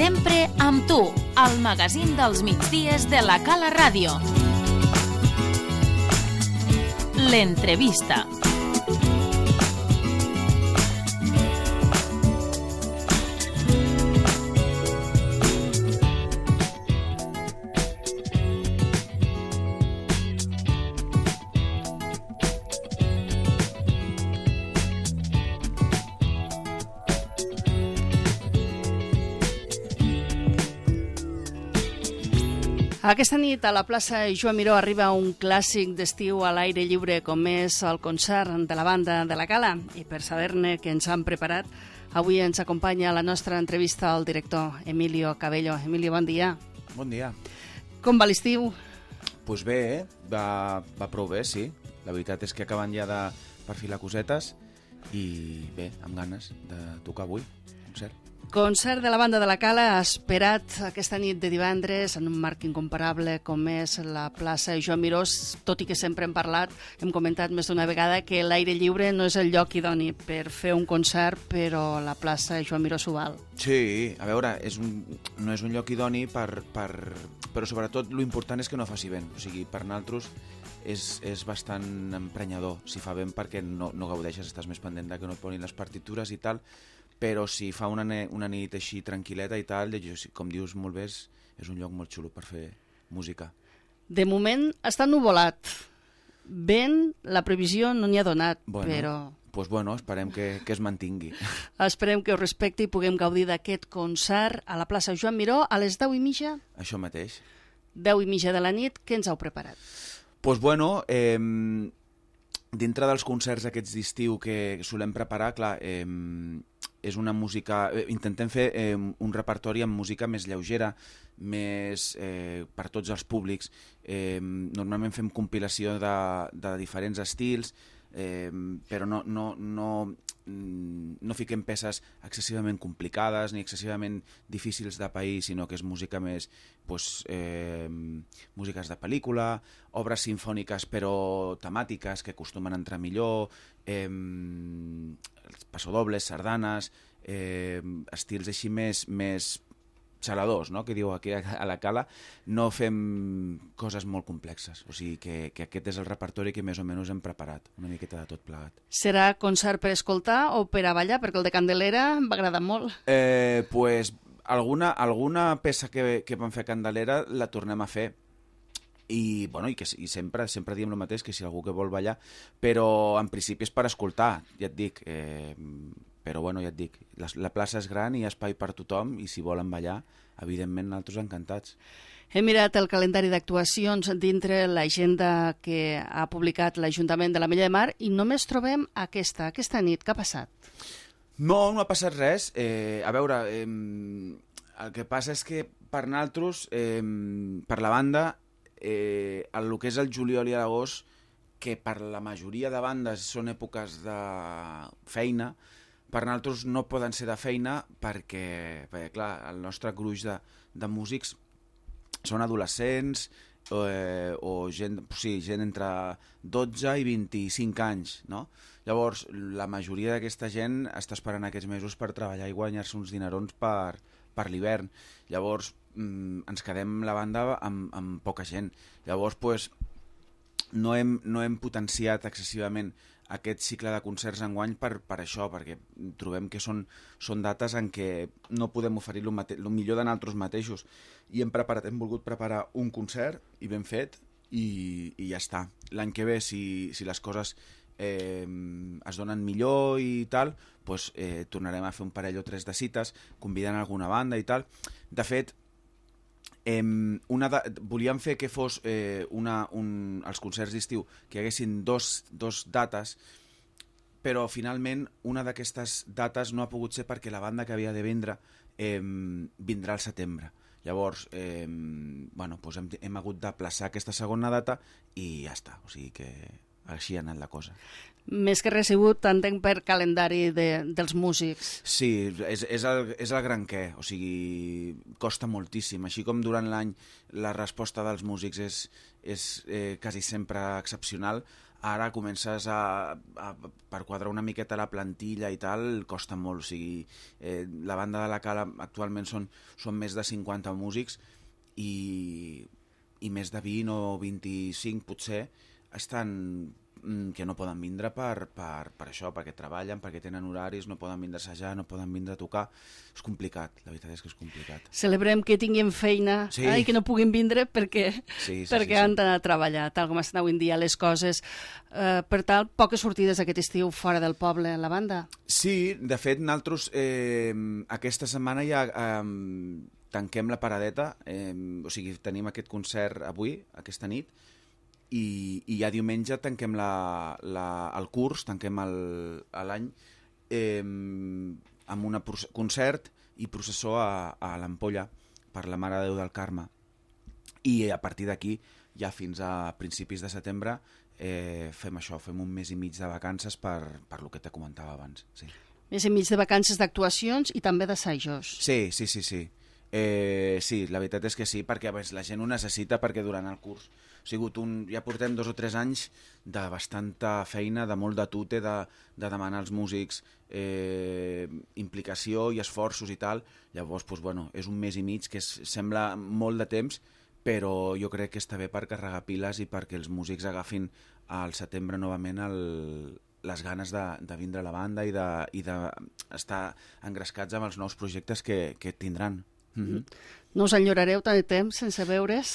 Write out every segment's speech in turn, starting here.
Sempre amb tu, al magazín dels migdies de la Cala Ràdio. L'entrevista. Aquesta nit a la plaça Joan Miró arriba un clàssic d'estiu a l'aire lliure com és el concert de la banda de la Cala. I per saber-ne què ens han preparat, avui ens acompanya a la nostra entrevista el director Emilio Cabello. Emilio, bon dia. Bon dia. Com va l'estiu? Doncs bé, va prou bé, sí. La veritat és que acaben ja de perfilar cosetes i bé, amb ganes de tocar avui, concert. Concert de la banda de la Cala esperat aquesta nit de divendres en un marc incomparable com és la plaça Joan Miró, tot i que sempre hem parlat, hem comentat més d'una vegada que l'aire lliure no és el lloc idoni per fer un concert, però la plaça Joan Miró s'ho val. Sí, a veure, no és un lloc idoni però sobretot l'important és que no faci vent, o sigui, per nosaltres és bastant emprenyador si fa vent perquè no gaudeixes, estàs més pendent que no et posin les partitures i tal, però si fa una nit així tranquil·leta i tal, com dius molt bé, és un lloc molt xulo per fer música. De moment està nuvolat. Vent, la previsió no n'hi ha donat, però... Doncs bueno, esperem que es mantingui. Esperem que ho respecti i puguem gaudir d'aquest concert a la plaça Joan Miró a les 10:30? Això mateix. 10:30 de la nit, què ens heu preparat? Doncs bueno, dintre dels concerts aquests d'estiu que solem preparar, clar, és una música... Intentem fer un repertori amb música més lleugera, més per tots els públics. Normalment fem compilació de diferents estils, però no fiquem peces excessivament complicades ni excessivament difícils de pair, sinó que és música més músiques de pel·lícula, obres sinfòniques però temàtiques que acostumen a entrar millor, passodobles, sardanes, estils així més xaladors, no? Que diu aquí a la Cala. No fem coses molt complexes, o sigui que aquest és el repertori que més o menys hem preparat, una miqueta de tot plegat. Serà concert per escoltar o per a ballar? Perquè el de Candelera m'ha agradat molt. Pues alguna peça que vam fer a Candelera la tornem a fer. I sempre diem el mateix, que si algú que vol ballar, però en principi és per escoltar, ja et dic, però bueno, ja et dic, la plaça és gran i hi ha espai per tothom i si volen ballar, evidentment nosaltres encantats. He mirat el calendari d'actuacions dintre l'agenda que ha publicat l'Ajuntament de l'Ametlla de Mar i només trobem aquesta nit. Què ha passat? No ha passat res. A veure, el que passa és que per nosaltres, per la banda, el que és el juliol i l'agost, que per la majoria de bandes són èpoques de feina, per nosaltres no poden ser de feina perquè clar, el nostre gruix de músics són adolescents o gent entre 12 i 25 anys, no? Llavors, la majoria d'aquesta gent està esperant aquests mesos per treballar i guanyar-se uns dinerons per l'hivern. Llavors, ens quedem la banda amb poca gent. Llavors, no hem potenciat excessivament aquest cicle de concerts enguany per això, perquè trobem que són dates en què no podem oferir el millor de nosaltres mateixos. I hem volgut preparar un concert i ben fet i ja està. L'any que ve, si les coses es donen millor i tal, tornarem a fer un parell o tres de cites, convidant alguna banda i tal. De fet, volíem fer que fos els concerts d'estiu que hi haguessin dos dates, però finalment una d'aquestes dates no ha pogut ser perquè la banda que havia de vindre vindrà al setembre. Llavors hem hagut d'aplaçar aquesta segona data i ja està, o sigui que així ha anat la cosa. Més que recebut, entenc per calendari dels músics. Sí, és el gran què, o sigui, costa moltíssim. Així com durant l'any la resposta dels músics és quasi sempre excepcional, ara comences per quadrar una miqueta la plantilla i tal, costa molt. O sigui, la banda de la Cala actualment són més de 50 músics i més de 20 o 25 potser estan que no poden vindre per això, perquè treballen, perquè tenen horaris, no poden vindre a assajar, no poden vindre a tocar. És complicat, la veritat és que és complicat. Celebrem que tinguin feina i que no puguin vindre perquè han d'anar a treballar, tal com estan avui en dia les coses. Per tant, poques sortides aquest estiu fora del poble, la banda? Sí, de fet, nosaltres aquesta setmana ja tanquem la paradeta, o sigui, tenim aquest concert avui, aquesta nit, i ja diumenge tanquem el curs, tanquem l'any amb un concert i processó a l'Ampolla per la Mare de Déu del Carme. I a partir d'aquí, ja fins a principis de setembre, fem això, fem un mes i mig de vacances per lo que te comentava abans. Sí. Mes i mig de vacances d'actuacions i també d'assajos. Sí. Sí, la veritat és que sí, perquè la gent ho necessita, perquè durant el curs ja portem 2 o 3 anys de bastanta feina, de molt de tute, de demanar als músics implicació i esforços i tal. Llavors, és un mes i mig que sembla molt de temps, però jo crec que està bé per carregar piles i perquè els músics agafin al setembre novament les ganes de vindre a la banda i d'estar engrescats amb els nous projectes que tindran. No us enyorareu tant de temps sense veure's?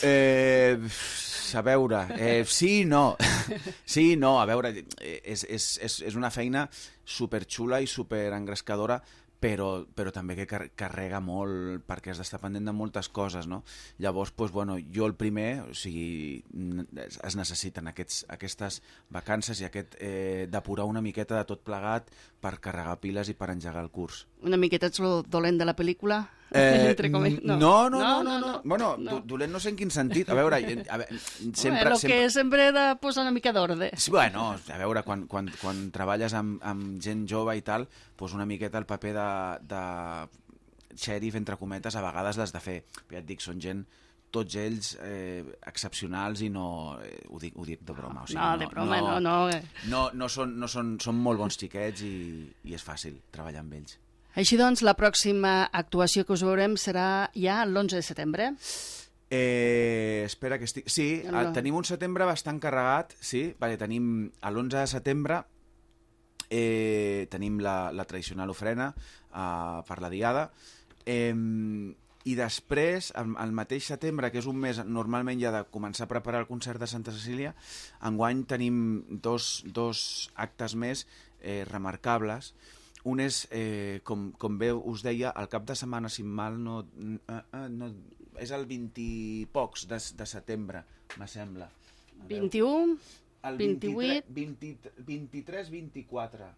A veure, sí i no. Sí i no, a veure, és una feina superxula i superengrescadora, però també que carrega molt perquè has d'estar pendent de moltes coses, no? Llavors, jo el primer, o sigui, es necessiten aquestes vacances i depurar una miqueta de tot plegat per carregar piles i per engegar el curs. Una miqueta ets el dolent de la pel·lícula? No. Bueno, dolent no sé en quin sentit. A veure, sempre... El que sempre he de posar una mica d'ordre. Sí, bueno, a veure, quan treballes amb gent jove i tal, doncs una miqueta el paper de xèrif, entre cometes, a vegades l'has de fer. Ja et dic, són gent, tots ells excepcionals i no... Ho dic de broma. O sigui, no, de broma, no. No són molt bons xiquets i és fàcil treballar amb ells. Així doncs, la pròxima actuació que us veurem serà ja l'11 de setembre? Espera que estic... Sí, tenim un setembre bastant carregat, sí, perquè tenim l'11 de setembre tenim la tradicional ofrena per la Diada, i després, al mateix setembre, que és un mes normalment ja de començar a preparar el concert de Santa Cecília, enguany tenim dos actes més remarcables. Un és, com bé us deia, el cap de setmana, si mal no és el 20 i pocs de setembre, me sembla. 21, 28... 23-24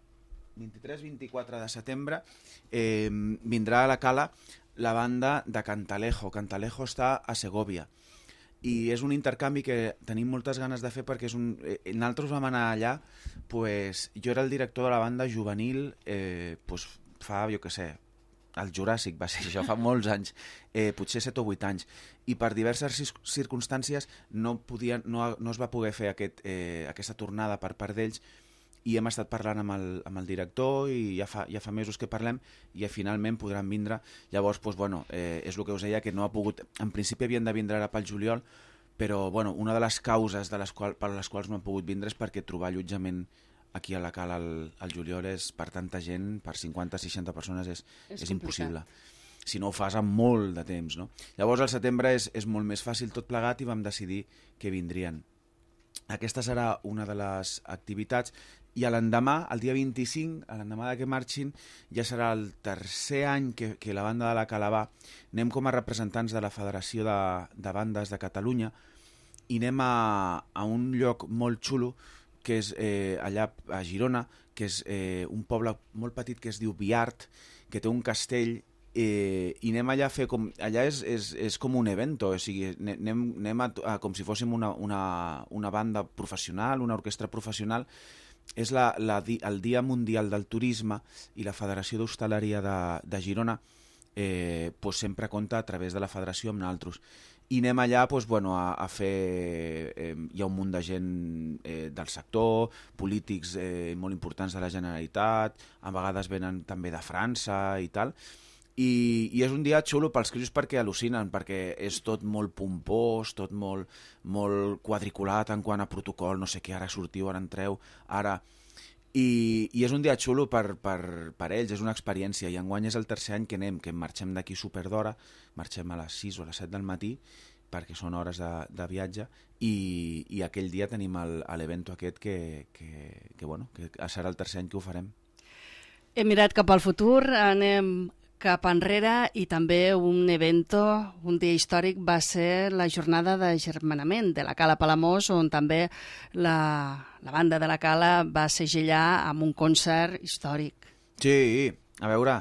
de setembre vindrà a la Cala la banda de Cantalejo. Cantalejo està a Segovia. I és un intercanvi que tenim moltes ganes de fer perquè nosaltres vam anar allà, jo era el director de la banda juvenil fa, jo què sé, el Juràssic va ser això, fa molts anys, potser 7 o 8 anys, i per diverses circumstàncies no es va poder fer aquesta tornada per part d'ells, i hem estat parlant amb el director i ja fa mesos que parlem i finalment podran vindre. Llavors, és el que us deia, que no ha pogut, en principi havien de vindre ara pel juliol, però una de les causes per les quals no han pogut vindre és perquè trobar allotjament aquí a la Cala al juliol per tanta gent, per 50-60 persones, és impossible. Si no ho fas amb molt de temps, no? Llavors, al setembre és molt més fàcil tot plegat i vam decidir que vindrien. Aquesta serà una de les activitats, i l'endemà, el dia 25, l'endemà que marxin, ja serà el tercer any que la banda de la Cala va. Anem com a representants de la Federació de Bandes de Catalunya i anem a un lloc molt xulo, que és allà a Girona, que és un poble molt petit que es diu Biart, que té un castell, i anem allà a fer allà és com un evento, o sigui, anem com si fóssim una banda professional, una orquestra professional. És el Dia Mundial del Turisme i la Federació d'Hostaleria de Girona sempre compta a través de la federació amb nosaltres. i anem allà doncs, bueno, a fer... hi ha un munt de gent del sector, polítics molt importants de la Generalitat, a vegades venen també de França i tal, i és un dia xulo pels crios perquè al·lucinen, perquè és tot molt pompós, tot molt quadriculat en quant a protocol, no sé què, ara sortiu, ara entreu, ara... I és un dia xulo per ells, és una experiència, i enguany és el tercer any que anem, que marxem d'aquí super d'hora, marxem a les 6 o a les 7 del matí, perquè són hores de viatge, i aquell dia tenim l'evento aquest que serà el tercer any que ho farem. Hem mirat cap al futur, anem cap enrere, i també un evento, un dia històric, va ser la jornada d'agermanament de la Cala Palamós, on també la banda de la Cala va segellar amb un concert històric. Sí, a veure,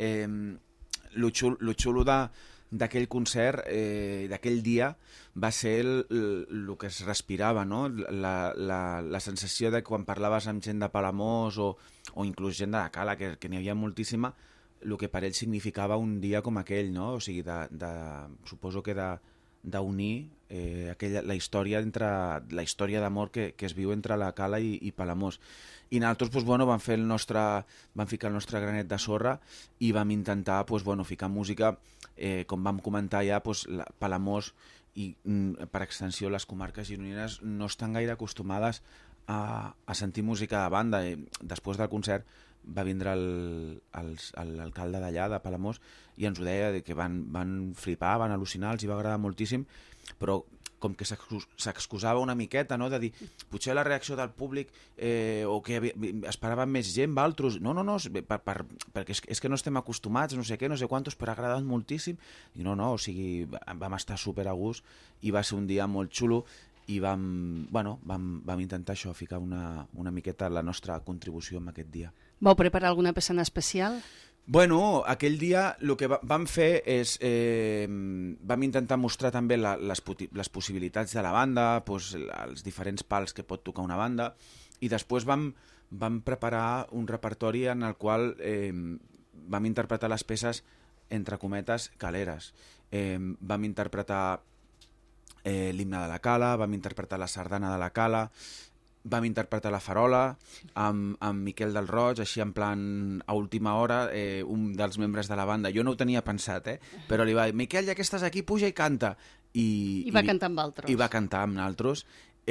lo xulo d'aquell concert, d'aquell dia, va ser el que es respirava, no? La sensació de quan parlaves amb gent de Palamós o inclús gent de la Cala, que n'hi havia moltíssima, el que per ells significava un dia com aquell, no? O sigui, suposo que d'unir la història d'amor que es viu entre la Cala i Palamós. I nosaltres doncs, bueno, vam ficar el nostre granet de sorra i vam intentar doncs, bueno, ficar música, com vam comentar ja, doncs, Palamós i per extensió les comarques gironines no estan gaire acostumades a sentir música de banda. Després del concert va vindre l'alcalde d'allà, de Palamós, i ens ho deia, que van flipar, van al·lucinar, els hi va agradar moltíssim, però com que s'excusava una miqueta, no?, de dir, potser la reacció del públic o que esperaven més gent, altres, no, perquè és que no estem acostumats, no sé què, no sé quantos, però ha agradat moltíssim, i no, o sigui, vam estar super a gust, i va ser un dia molt xulo, i vam intentar això, ficar una miqueta la nostra contribució en aquest dia. Vau preparar alguna peça en especial? Bueno, aquell dia el que vam fer és... vam intentar mostrar també les possibilitats de la banda, doncs, els diferents pals que pot tocar una banda, i després vam preparar un repertori en el qual vam interpretar les peces, entre cometes, caleres. Vam interpretar l'himne de la Cala, vam interpretar la sardana de la Cala, vam interpretar la farola amb Miquel del Roig, així en plan a última hora, un dels membres de la banda. Jo no ho tenia pensat, però li va dir, Miquel, ja que estàs aquí, puja i canta. I va cantar amb altres. I va cantar amb altres.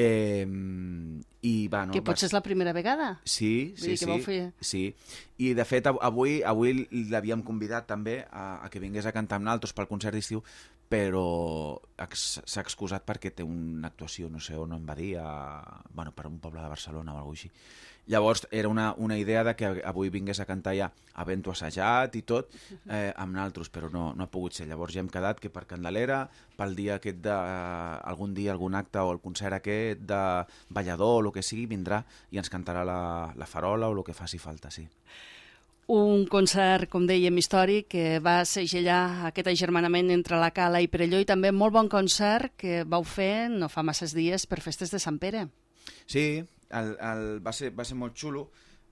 Que potser és la primera vegada? Sí. Sí. I de fet avui l'havíem convidat també a que vingués a cantar amb nosaltres pel concert d'estiu, però s'ha excusat perquè té una actuació, no sé on em va dir, per un poble de Barcelona o alguna cosa així. Llavors era una idea de que avui vingués a cantar ja havent-ho assajat i tot amb nosaltres, però no ha pogut ser. Llavors ja hem quedat que per Candelera, pel dia aquest algun acte o el concert aquest de ballador o el que sigui, vindrà i ens cantarà la farola o el que faci falta, sí. Un concert, com dèiem, històric, que va segellar aquest agermanament entre la Cala i Perelló, i també molt bon concert que vau fer no fa masses dies per festes de Sant Pere. Sí, va ser molt xulo.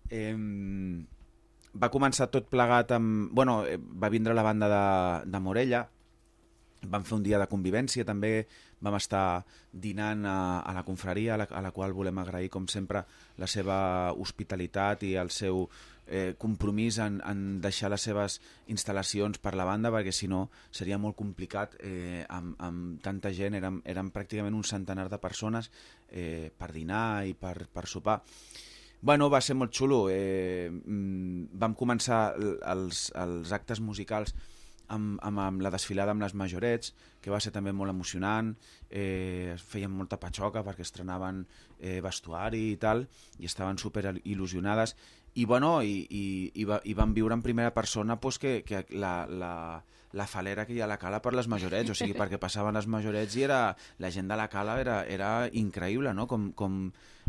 Va començar tot plegat amb... Bueno, va vindre la banda de Morella, vam fer un dia de convivència, també vam estar dinant a la confraria, a la qual volem agrair, com sempre, la seva hospitalitat i el seu compromís en deixar les seves instal·lacions per la banda, perquè si no seria molt complicat amb tanta gent. Érem pràcticament un centenar de persones per dinar i per sopar. Bueno, va ser molt xulo. Vam començar els actes musicals amb la desfilada amb les majorets, que va ser també molt emocionant. Feien molta patxoca perquè estrenaven vestuari i tal, i estaven super il·lusionades. I vam viure en primera persona que la falera que hi ha a la Cala per les majorets, o sigui, perquè passaven les majorets i la gent de la Cala era increïble, no? Com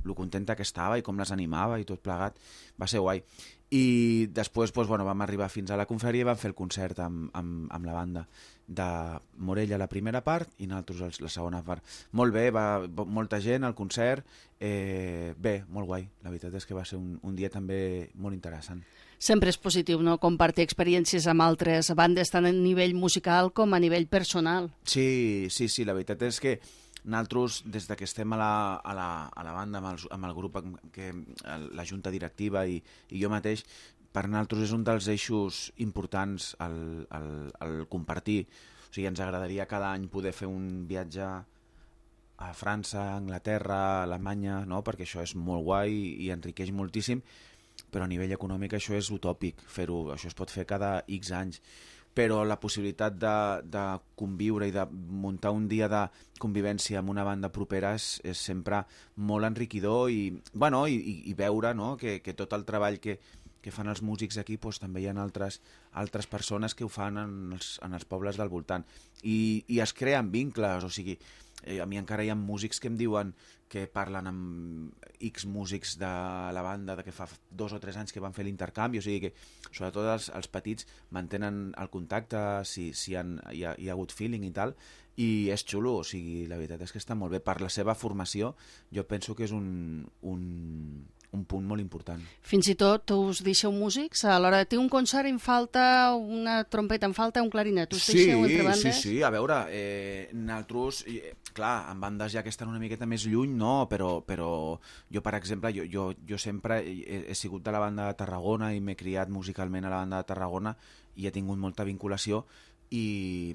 lo contenta que estava i com les animava i tot plegat. Va ser guai. I després vam arribar fins a la confraria i vam fer el concert amb la banda de Morella la primera part i nosaltres la segona part. Molt bé, molta gent al concert, bé, molt guai. La veritat és que va ser un dia també molt interessant. Sempre és positiu, no?, compartir experiències amb altres bandes, tant a nivell musical com a nivell personal. Sí, la veritat és que nosaltres, des que estem a la banda, amb el grup, la junta directiva i jo mateix, per nosaltres és un dels eixos importants el compartir. O sigui, ens agradaria cada any poder fer un viatge a França, Anglaterra, Alemanya, no? Perquè això és molt guai i enriqueix moltíssim, però a nivell econòmic això és utòpic fer-ho, això es pot fer cada X anys. Però la possibilitat de conviure i de muntar un dia de convivència amb una banda propera és sempre molt enriquidor i veure, no?, que tot el treball que fan els músics aquí també hi ha altres persones que ho fan en els pobles del voltant i es creen vincles, o sigui, a mi encara hi ha músics que em diuen que parlen amb X músics de la banda que fa 2 o 3 anys que van fer l'intercanvi, o sigui que sobretot els petits mantenen el contacte si hi ha hagut feeling i tal, i és xulo, o sigui, la veritat és que està molt bé. Per la seva formació jo penso que és un punt molt important. Fins i tot us deixeu músics? A l'hora de tenir un concert em falta una trompeta, em falta un clarinet. Us deixeu entre bandes? Sí, a veure, nosaltres, clar, en bandes ja que estan una miqueta més lluny, no, però jo, per exemple, jo sempre he sigut de la banda de Tarragona i m'he criat musicalment a la banda de Tarragona i he tingut molta vinculació i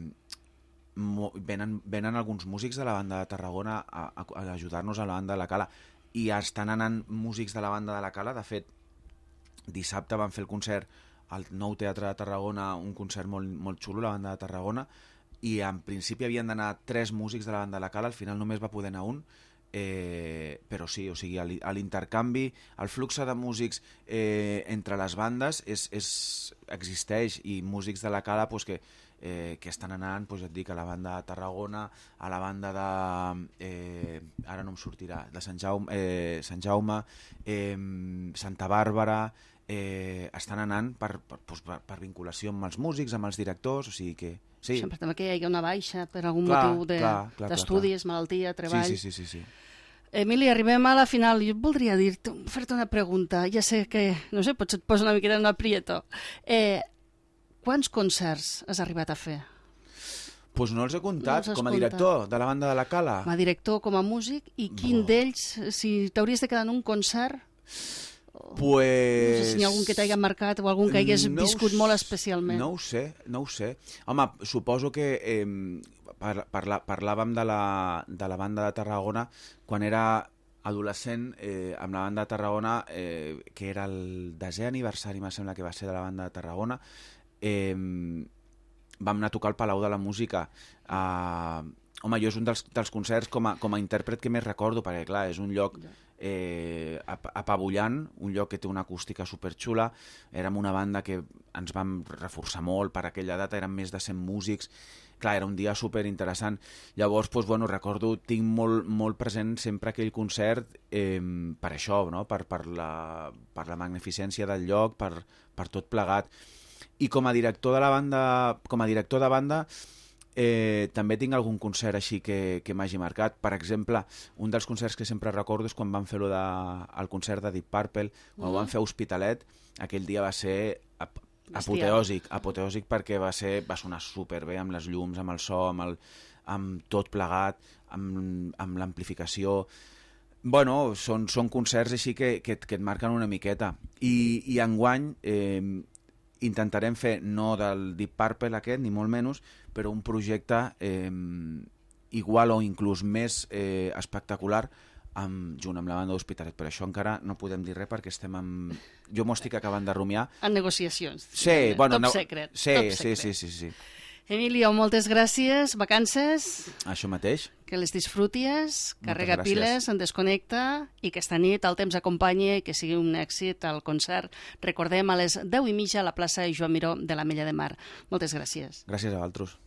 venen alguns músics de la banda de Tarragona a ajudar-nos a la banda de la Cala. I estan anant músics de la banda de la Cala. De fet, dissabte van fer el concert al Nou Teatre de Tarragona, un concert molt xulo, la banda de Tarragona, i en principi havien d'anar 3 músics de la banda de la Cala, al final només va poder anar un, però sí, o sigui, a l'intercanvi, el flux de músics entre les bandes existeix, i músics de la Cala que estan anant, et dic, a la banda de Tarragona, a la banda de ara no em sortirà, de Sant Jaume, Santa Bàrbara, estan anant per vinculació amb els músics, amb els directors, o sigui que sí. Sempre també que hi hagi una baixa per algun motiu d'estudis, malaltia, treball. Sí. Emili, arribem a la final. Jo voldria fer-te una pregunta. Ja sé que, no sé, potser et posa una miqueta en aprieto. Quants concerts has arribat a fer? Doncs no els he comptat, com a director de la banda de la Cala. Com a director, com a músic, i quin d'ells, si t'hauries de quedar en un concert, no sé si hi ha algun que t'hagi marcat o algun que hagués viscut molt especialment. No ho sé. Home, suposo que parlàvem de la banda de Tarragona quan era adolescent, amb la banda de Tarragona, que era el 10è aniversari, em sembla que va ser, de la banda de Tarragona. Vam anar a tocar al Palau de la Música. Home, jo és un dels concerts com a intèrpret que més recordo, perquè clar, és un lloc apabullant, un lloc que té una acústica superxula. Érem una banda que ens vam reforçar molt per aquella data, érem més de 100 músics. Clar, era un dia superinteressant. Llavors, recordo, tinc molt present sempre aquell concert per això, no? per la magnificència del lloc, per tot plegat. I com a director de banda, també tinc algun concert així que m'hagi marcat. Per exemple, un dels concerts que sempre recordo és quan van fer el concert de Deep Purple, quan ho van fer a Hospitalet. Aquell dia va ser apoteòsic perquè va sonar superbé, amb les llums, amb el so, amb tot plegat, amb l'amplificació. Bueno, són concerts així que et marquen una miqueta. I enguany intentarem fer, no del Deep Purple aquest, ni molt menys, però un projecte igual o inclús més espectacular junt amb la banda d'Hospitalet. Per això encara no podem dir res perquè jo m'ho estic acabant de rumiar. En negociacions. Sí, bueno, top secret. Sí. Emilio, moltes gràcies. Vacances. Això mateix. Que les disfruties, carrega piles, en desconnecta i que esta nit el temps acompanyi i que sigui un èxit el concert. Recordem, a les 10:30 a la plaça Joan Miró de l'Ametlla de Mar. Moltes gràcies. Gràcies a vosaltres.